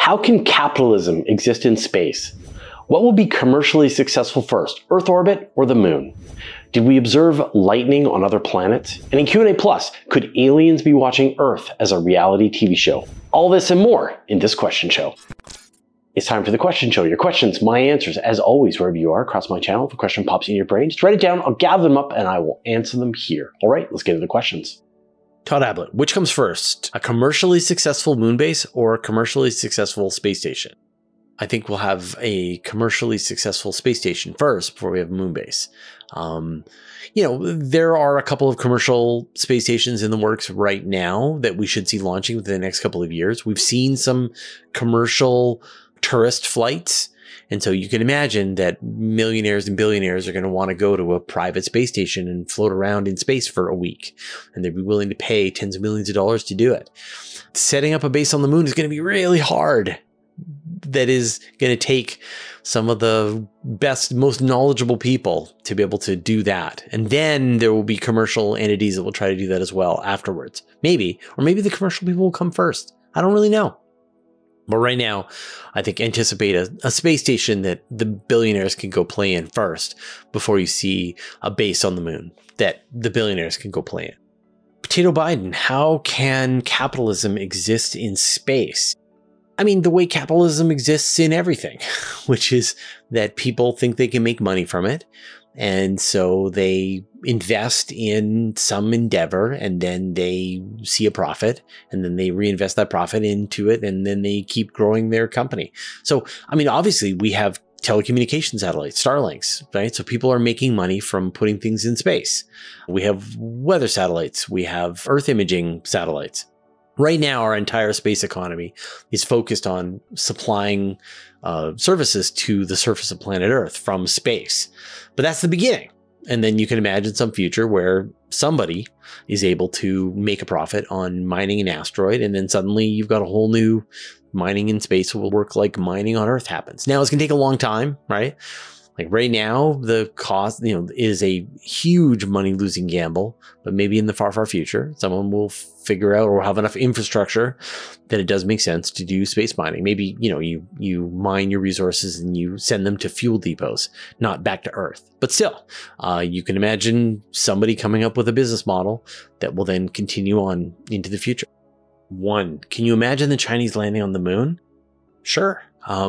How can capitalism exist in space? What will be commercially successful first, Earth orbit or the moon? Did we observe lightning on other planets? And in Q&A Plus, could aliens be watching Earth as a reality TV show? All this and more in this question show. It's time for the question show. Your questions, my answers, as always, wherever you are across my channel. If a question pops in your brain, just write it down. I'll gather them up and I will answer them here. All right, let's get into the questions. Todd Ablett, which comes first, a commercially successful moon base or a commercially successful space station? I think we'll have a commercially successful space station first before we have a moon base. There are a couple of commercial space stations in the works right now that we should see launching within the next couple of years. We've seen some commercial tourist flights. And so you can imagine that millionaires and billionaires are going to want to go to a private space station and float around in space for a week. And they'd be willing to pay tens of millions of dollars to do it. Setting up a base on the moon is going to be really hard. That is going to take some of the best, most knowledgeable people to be able to do that. And then there will be commercial entities that will try to do that as well afterwards. Maybe, or maybe the commercial people will come first. I don't really know. But right now, I think anticipate a space station that the billionaires can go play in first before you see a base on the moon that the billionaires can go play in. Potato Biden, how can capitalism exist in space? I mean, the way capitalism exists in everything, which is that people think they can make money from it. And so they invest in some endeavor and then they see a profit and then they reinvest that profit into it and then they keep growing their company. So, I mean, obviously we have telecommunication satellites, Starlinks, right? So people are making money from putting things in space. We have weather satellites. We have Earth imaging satellites. Right now, our entire space economy is focused on supplying services to the surface of planet Earth from space. But that's the beginning. And then you can imagine some future where somebody is able to make a profit on mining an asteroid. And then suddenly you've got a whole new mining in space will work like mining on Earth happens. Now, it's going to take a long time, right? Like right now, the cost, is a huge money losing gamble, but maybe in the far, far future, someone will figure out or have enough infrastructure that it does make sense to do space mining. Maybe, you mine your resources and you send them to fuel depots, not back to Earth. But still, you can imagine somebody coming up with a business model that will then continue on into the future. One, can you imagine the Chinese landing on the moon? Sure.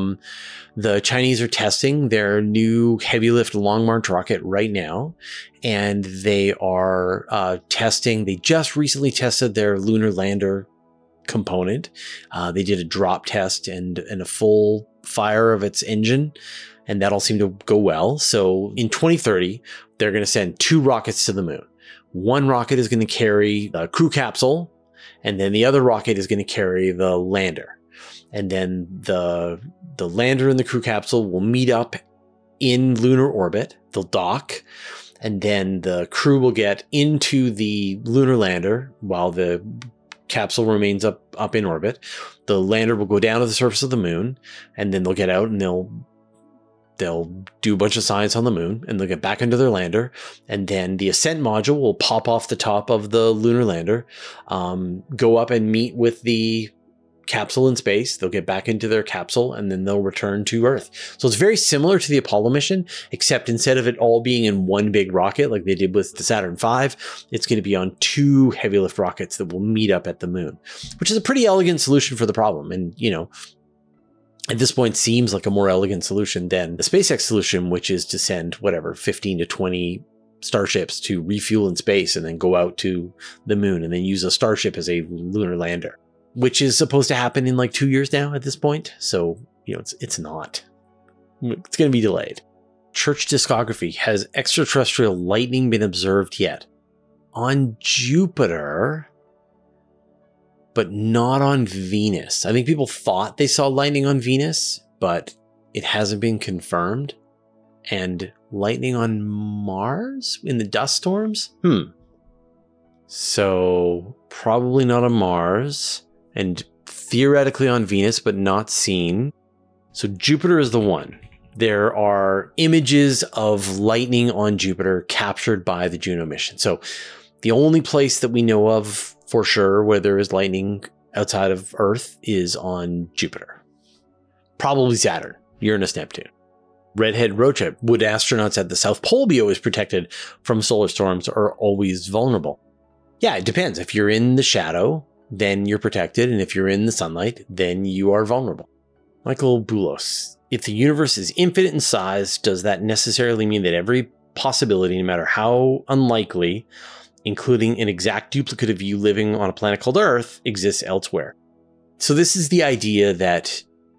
The Chinese are testing their new heavy lift Long March rocket right now, and they are they just recently tested their lunar lander component. They did a drop test and a full fire of its engine, and that all seemed to go well. So in 2030, they're going to send 2 rockets to the moon. One rocket is going to carry the crew capsule, and then the other rocket is going to carry the lander. And then the lander and the crew capsule will meet up in lunar orbit. They'll dock, and then the crew will get into the lunar lander while the capsule remains up in orbit. The lander will go down to the surface of the moon, and then they'll get out and they'll do a bunch of science on the moon, and they'll get back into their lander, and then the ascent module will pop off the top of the lunar lander, go up and meet with the capsule in space. They'll get back into their capsule and then they'll return to Earth. So it's very similar to the Apollo mission, except instead of it all being in one big rocket like they did with the Saturn V, it's going to be on 2 heavy lift rockets that will meet up at the moon, which is a pretty elegant solution for the problem. And, at this point seems like a more elegant solution than the SpaceX solution, which is to send 15 to 20 starships to refuel in space and then go out to the moon and then use a Starship as a lunar lander, which is supposed to happen in like 2 years now at this point. So, it's not. It's going to be delayed. Church discography. Has extraterrestrial lightning been observed yet? On Jupiter, but not on Venus. I think people thought they saw lightning on Venus, but it hasn't been confirmed. And lightning on Mars in the dust storms? So probably not on Mars. And theoretically on Venus, but not seen. So Jupiter is the one. There are images of lightning on Jupiter captured by the Juno mission. So the only place that we know of for sure where there is lightning outside of Earth is on Jupiter. Probably Saturn, Uranus, Neptune. Redhead Rocha, would astronauts at the South Pole be always protected from solar storms or always vulnerable? Yeah, it depends. If you're in the shadow, then you're protected. And if you're in the sunlight, then you are vulnerable. Michael Boulos, if the universe is infinite in size, does that necessarily mean that every possibility, no matter how unlikely, including an exact duplicate of you living on a planet called Earth, exists elsewhere? So this is the idea that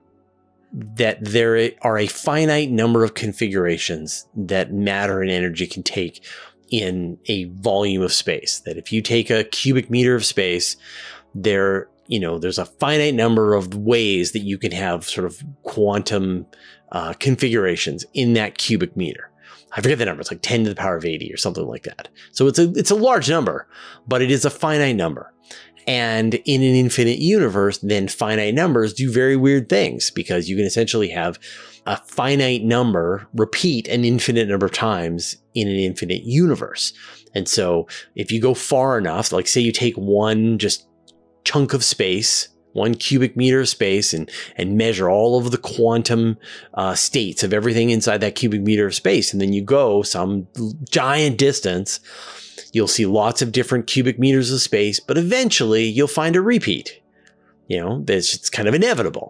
there are a finite number of configurations that matter and energy can take in a volume of space. That if you take a cubic meter of space, there's a finite number of ways that you can have sort of quantum configurations in that cubic meter. I forget the number. It's like 10 to the power of 80 or something like that. So it's a large number, but it is a finite number. And in an infinite universe, then finite numbers do very weird things, because you can essentially have a finite number repeat an infinite number of times in an infinite universe. And so if you go far enough, like say you take one just chunk of space, 1 cubic meter of space, and measure all of the quantum states of everything inside that cubic meter of space, and then you go some giant distance, you'll see lots of different cubic meters of space, but eventually you'll find a repeat. It's kind of inevitable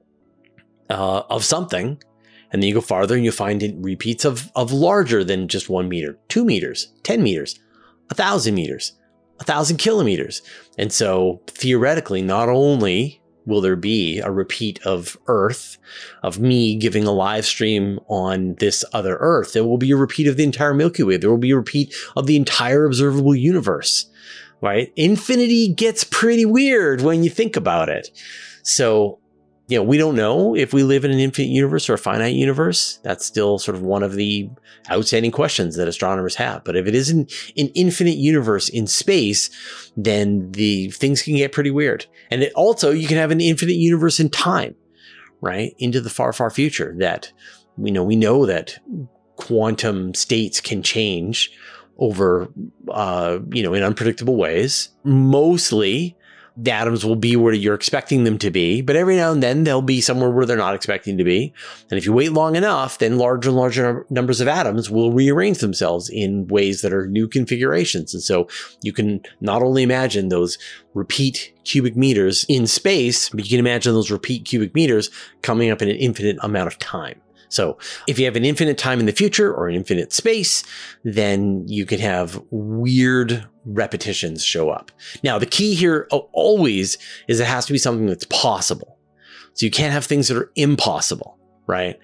of something. And then you go farther and you'll find repeats of larger than just 1 meter, 2 meters, 10 meters, 1,000 meters, 1,000 kilometers. And so theoretically, not only will there be a repeat of Earth, of me giving a live stream on this other Earth, there will be a repeat of the entire Milky Way. There will be a repeat of the entire observable universe, right? Infinity gets pretty weird when you think about it. So, we don't know if we live in an infinite universe or a finite universe. That's still sort of one of the outstanding questions that astronomers have. But if it isn't an infinite universe in space, then the things can get pretty weird. And you can have an infinite universe in time, right? Into the far, far future. That we know that quantum states can change over, in unpredictable ways. Mostly, the atoms will be where you're expecting them to be, but every now and then they'll be somewhere where they're not expecting to be. And if you wait long enough, then larger and larger numbers of atoms will rearrange themselves in ways that are new configurations. And so you can not only imagine those repeat cubic meters in space, but you can imagine those repeat cubic meters coming up in an infinite amount of time. So if you have an infinite time in the future or an infinite space, then you can have weird repetitions show up. Now, the key here always is it has to be something that's possible. So you can't have things that are impossible, right?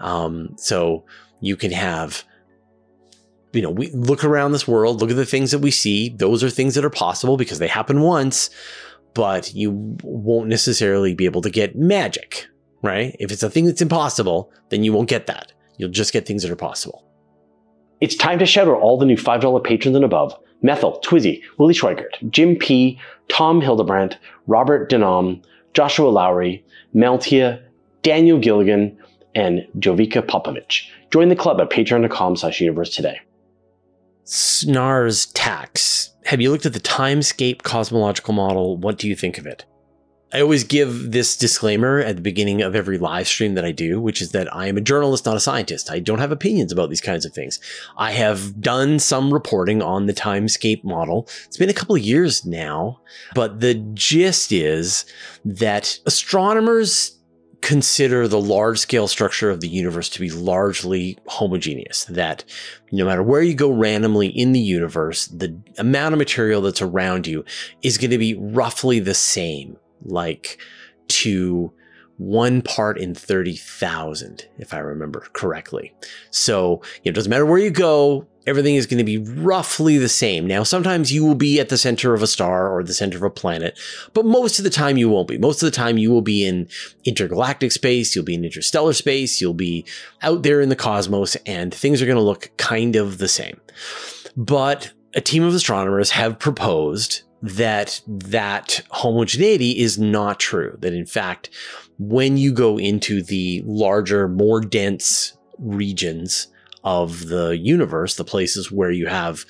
So you can have, we look around this world, look at the things that we see. Those are things that are possible because they happen once, but you won't necessarily be able to get magic. Right? If it's a thing that's impossible, then you won't get that. You'll just get things that are possible. It's time to shout out all the new $5 patrons and above: Methel, Twizzy, Willie Schweigert, Jim P., Tom Hildebrandt, Robert Denham, Joshua Lowry, Meltia, Daniel Gilligan, and Jovica Popovich. Join the club at patreon.com/universe today. Snars Tax. Have you looked at the Timescape cosmological model? What do you think of it? I always give this disclaimer at the beginning of every live stream that I do, which is that I am a journalist, not a scientist. I don't have opinions about these kinds of things. I have done some reporting on the Timescape model. It's been a couple of years now, but the gist is that astronomers consider the large-scale structure of the universe to be largely homogeneous, that no matter where you go randomly in the universe, the amount of material that's around you is going to be roughly the same. Like to 1 part in 30,000, if I remember correctly. So it doesn't matter where you go, everything is going to be roughly the same. Now, sometimes you will be at the center of a star or the center of a planet, but most of the time you won't be. Most of the time you will be in intergalactic space, you'll be in interstellar space, you'll be out there in the cosmos, and things are going to look kind of the same. But a team of astronomers have proposed that homogeneity is not true. That in fact, when you go into the larger, more dense regions of the universe, the places where you have,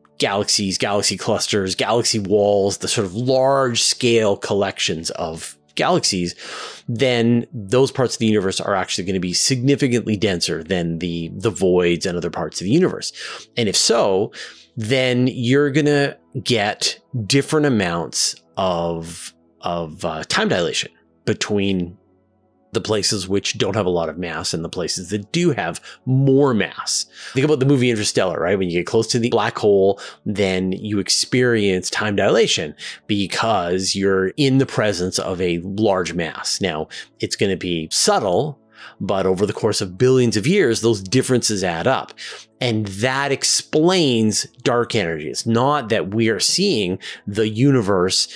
galaxies, galaxy clusters, galaxy walls, the sort of large scale collections of galaxies, then those parts of the universe are actually going to be significantly denser than the voids and other parts of the universe. And if so, then you're going to get different amounts of time dilation between the places which don't have a lot of mass and the places that do have more mass. Think about the movie Interstellar, right? When you get close to the black hole, then you experience time dilation because you're in the presence of a large mass. Now, it's going to be subtle, but over the course of billions of years, those differences add up. And that explains dark energy. It's not that we are seeing the universe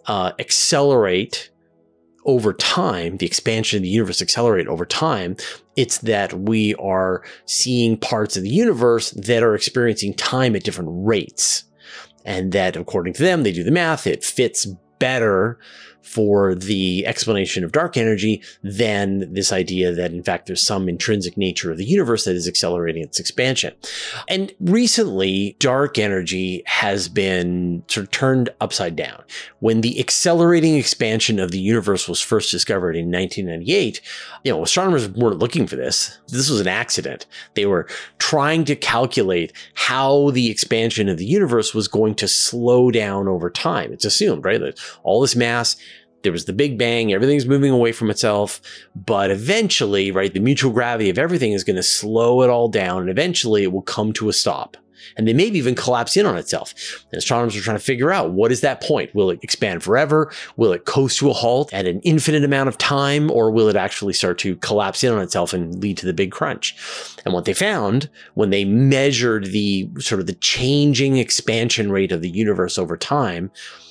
accelerate over time, the expansion of the universe accelerate over time. It's that we are seeing parts of the universe that are experiencing time at different rates. And that, according to them, they do the math, it fits better for the explanation of dark energy than this idea that, in fact, there's some intrinsic nature of the universe that is accelerating its expansion. And recently, dark energy has been sort of turned upside down. When the accelerating expansion of the universe was first discovered in 1998, astronomers weren't looking for this. This was an accident. They were trying to calculate how the expansion of the universe was going to slow down over time. It's assumed, right, that all this mass, there was the Big Bang, everything's moving away from itself, but eventually, right, the mutual gravity of everything is going to slow it all down, and eventually it will come to a stop. And they maybe even collapse in on itself. And astronomers are trying to figure out, what is that point? Will it expand forever? Will it coast to a halt at an infinite amount of time? Or will it actually start to collapse in on itself and lead to the big crunch? And what they found when they measured the sort of the changing expansion rate of the universe over time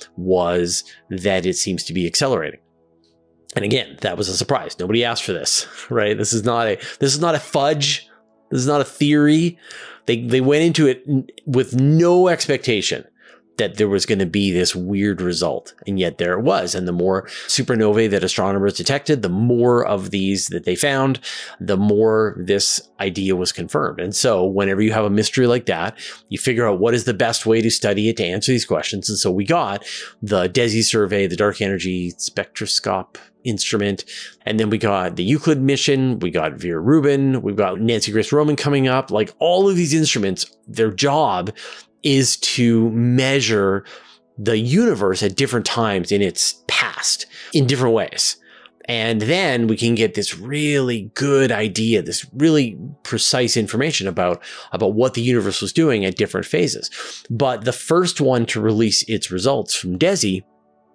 was that it seems to be accelerating. And again, that was a surprise. Nobody asked for this, right? This is not a fudge. This is not a theory. They went into it with no expectation that there was going to be this weird result. And yet there it was. And the more supernovae that astronomers detected, the more of these that they found, the more this idea was confirmed. And so whenever you have a mystery like that, you figure out what is the best way to study it to answer these questions. And so we got the DESI survey, the Dark Energy Spectroscope instrument, and then we got the Euclid mission, we got Vera Rubin, we've got Nancy Grace Roman coming up. Like, all of these instruments, their job is to measure the universe at different times in its past in different ways. And then we can get this really good idea, this really precise information about what the universe was doing at different phases. But the first one to release its results from DESI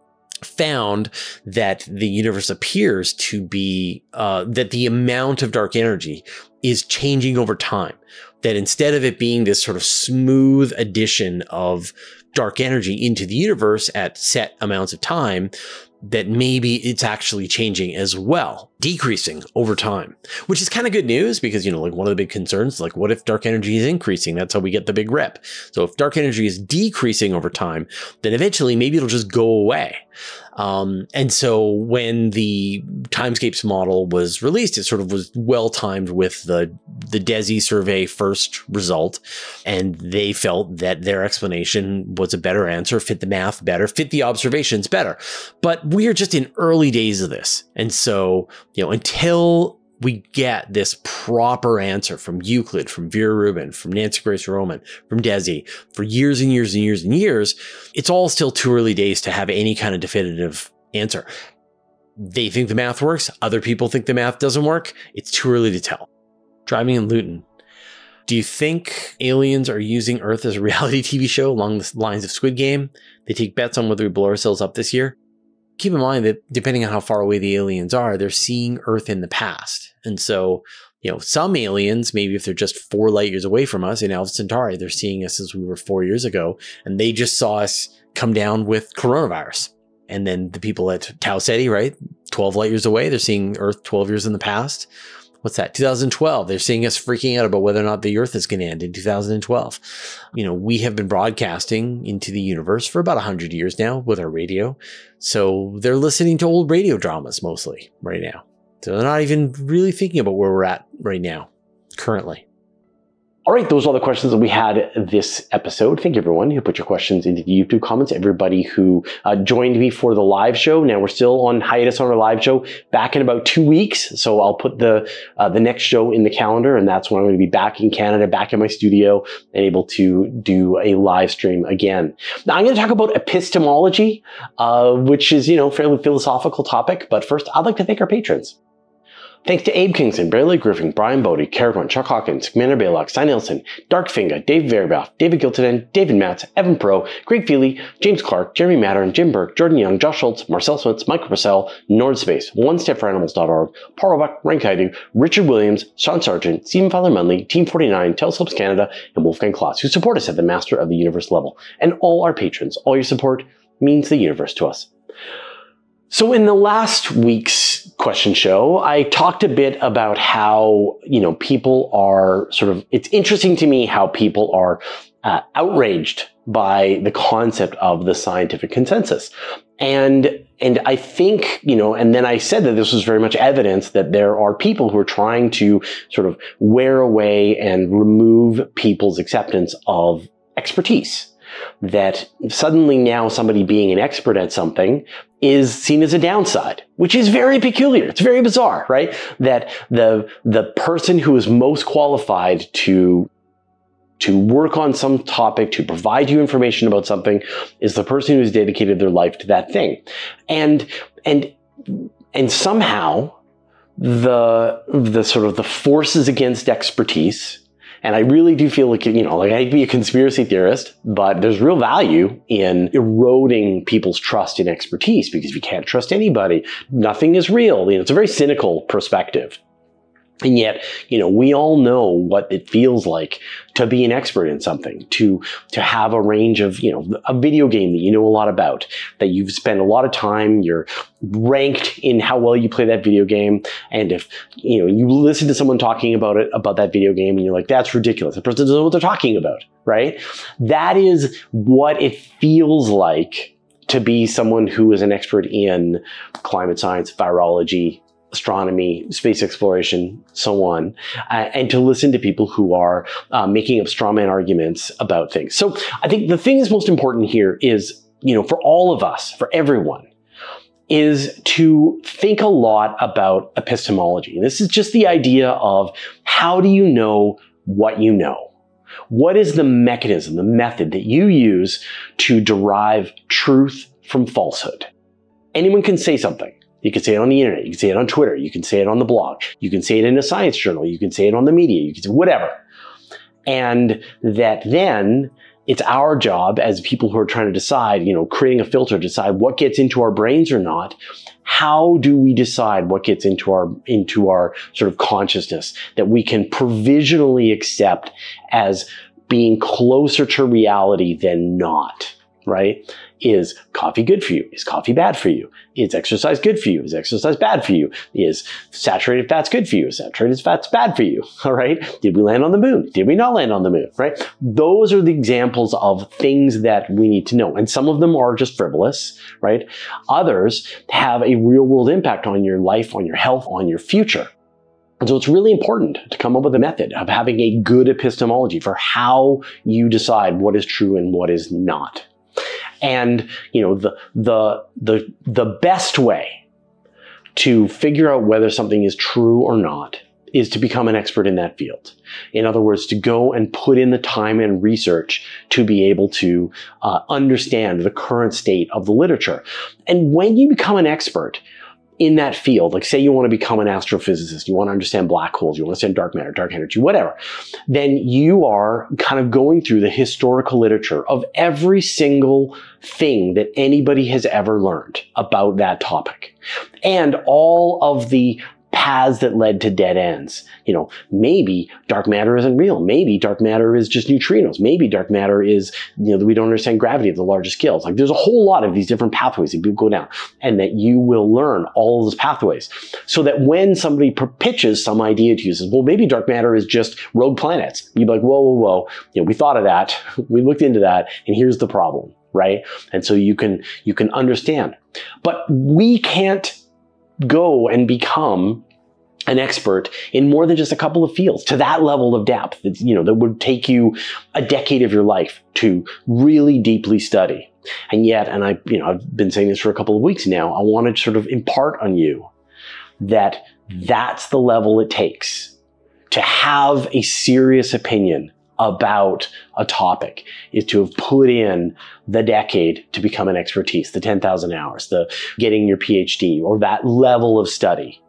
found that the universe appears to be, that the amount of dark energy is changing over time. That instead of it being this sort of smooth addition of dark energy into the universe at set amounts of time, that maybe it's actually changing as well, decreasing over time, which is kind of good news because, like, one of the big concerns, like, what if dark energy is increasing? That's how we get the big rip. So if dark energy is decreasing over time, then eventually maybe it'll just go away. And so when the Timescapes model was released, it sort of was well timed with the DESI survey first result. And they felt that their explanation was a better answer, fit the math better, fit the observations better. But we are just in early days of this. And so, until we get this proper answer from Euclid, from Vera Rubin, from Nancy Grace Roman, from DESI for years and years and years and years, it's all still too early days to have any kind of definitive answer. They think the math works. Other people think the math doesn't work. It's too early to tell. Driving in Luton. Do you think aliens are using Earth as a reality TV show along the lines of Squid Game? They take bets on whether we blow ourselves up this year. Keep in mind that depending on how far away the aliens are, they're seeing Earth in the past. And so, some aliens, maybe if they're just 4 light years away from us in Alpha Centauri, they're seeing us as we were 4 years ago, and they just saw us come down with coronavirus. And then the people at Tau Ceti, right, 12 light years away, they're seeing Earth 12 years in the past. What's that? 2012. They're seeing us freaking out about whether or not the Earth is going to end in 2012. We have been broadcasting into the universe for about 100 years now with our radio. So they're listening to old radio dramas mostly right now. So they're not even really thinking about where we're at right now, currently. All right, those are all the questions that we had this episode. Thank you, everyone who put your questions into the YouTube comments, everybody who joined me for the live show. Now, we're still on hiatus on our live show, back in about 2 weeks. So I'll put the next show in the calendar, and that's when I'm going to be back in Canada, back in my studio, and able to do a live stream again. Now, I'm going to talk about epistemology, which is, a fairly philosophical topic. But first, I'd like to thank our patrons. Thanks to Abe Kingston, Barely Griffin, Brian Bodie, Carrick, Chuck Hawkins, Commander Baylock, Cy Nielsen, Dark Finga, Dave Verbaugh, David Giltonen, David Matz, Evan Pro, Greg Feely, James Clark, Jeremy Mattern, Jim Burke, Jordan Young, Josh Schultz, Marcel Smith, Michael Purcell, Nordspace, OneStepForAnimals.org, Paul Roebuck, Rank Haidu, Richard Williams, Sean Sargent, Stephen Fowler Munley, Team 49, Telescopes Canada, and Wolfgang Kloss, who support us at the Master of the Universe level. And all our patrons, all your support means the universe to us. So in the last week's question show, I talked a bit about how, people are it's interesting to me how people are outraged by the concept of the scientific consensus. And I think, and then I said that this was very much evidence that there are people who are trying to wear away and remove people's acceptance of expertise. That suddenly now somebody being an expert at something is seen as a downside, which is very peculiar. It's very bizarre, right? That the person who is most qualified to work on some topic, to provide you information about something, is the person who's dedicated their life to that thing. And somehow the forces against expertise. And I really do feel like, I'd be a conspiracy theorist, but there's real value in eroding people's trust in expertise, because if you can't trust anybody, nothing is real. It's a very cynical perspective. And yet, we all know what it feels like to be an expert in something, to have a range of, a video game that you know a lot about, that you've spent a lot of time, you're ranked in how well you play that video game. And if, you listen to someone talking about that video game and you're like, that's ridiculous. The person doesn't know what they're talking about, right? That is what it feels like to be someone who is an expert in climate science, virology, astronomy, space exploration, so on, and to listen to people who are making up straw man arguments about things. So I think the thing that's most important here is, for all of us, for everyone, is to think a lot about epistemology. And this is just the idea of, how do you know what you know? What is the mechanism, the method that you use to derive truth from falsehood? Anyone can say something. You can say it on the internet, you can say it on Twitter, you can say it on the blog, you can say it in a science journal, you can say it on the media, you can say whatever. And that then it's our job as people who are trying to decide, creating a filter to decide what gets into our brains or not. How do we decide what gets into our consciousness that we can provisionally accept as being closer to reality than not, right? Is coffee good for you? Is coffee bad for you? Is exercise good for you? Is exercise bad for you? Is saturated fats good for you? Is saturated fats bad for you? All right. Did we land on the moon? Did we not land on the moon? Right. Those are the examples of things that we need to know. And some of them are just frivolous, right? Others have a real world impact on your life, on your health, on your future. And so it's really important to come up with a method of having a good epistemology for how you decide what is true and what is not. And, the best way to figure out whether something is true or not is to become an expert in that field. In other words, to go and put in the time and research to be able to understand the current state of the literature. And when you become an expert in that field, like say you want to become an astrophysicist, you want to understand black holes, you want to understand dark matter, dark energy, whatever, then you are kind of going through the historical literature of every single thing that anybody has ever learned about that topic. And all of the paths that led to dead ends. Maybe dark matter isn't real. Maybe dark matter is just neutrinos. Maybe dark matter is, we don't understand gravity at the largest scales. Like there's a whole lot of these different pathways that people go down, and that you will learn all of those pathways so that when somebody pitches some idea to you, says, well, maybe dark matter is just rogue planets. You'd be like, whoa. We thought of that. We looked into that, and here's the problem, right? And so you can understand. But we can't go and become an expert in more than just a couple of fields to that level of depth that, that would take you a decade of your life to really deeply study. And yet, and I've been saying this for a couple of weeks now, I want to sort of impart on you that that's the level it takes to have a serious opinion about a topic, is to have put in the decade to become an expertise, the 10,000 hours, the getting your PhD, or that level of study.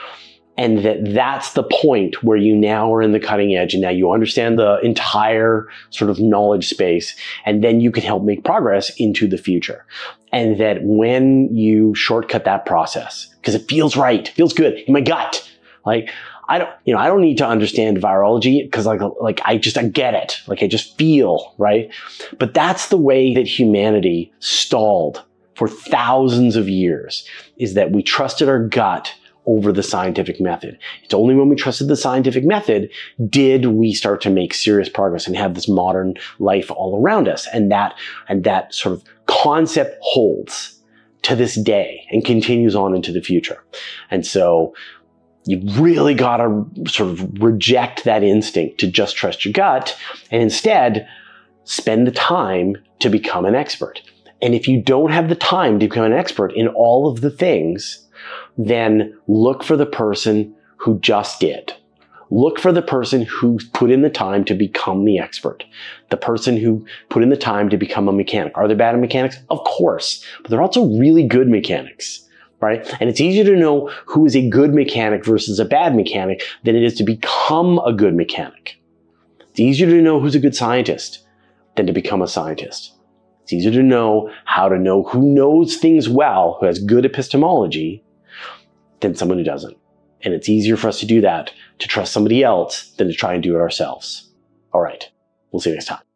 And that's the point where you now are in the cutting edge, and now you understand the entire sort of knowledge space, and then you can help make progress into the future. And that when you shortcut that process, because it feels right, it feels good in my gut, like I don't need to understand virology because I get it, like I just feel right. But that's the way that humanity stalled for thousands of years, is that we trusted our gut over the scientific method. It's only when we trusted the scientific method did we start to make serious progress and have this modern life all around us. And that sort of concept holds to this day and continues on into the future. And so you really got to sort of reject that instinct to just trust your gut and instead spend the time to become an expert. And if you don't have the time to become an expert in all of the things, then look for the person who just did. Look for the person who put in the time to become the expert. The person who put in the time to become a mechanic. Are there bad mechanics? Of course. But there are also really good mechanics, right? And it's easier to know who is a good mechanic versus a bad mechanic than it is to become a good mechanic. It's easier to know who's a good scientist than to become a scientist. It's easier to know how to know who knows things well, who has good epistemology, than someone who doesn't. And it's easier for us to do that, to trust somebody else, than to try and do it ourselves. All right. We'll see you next time.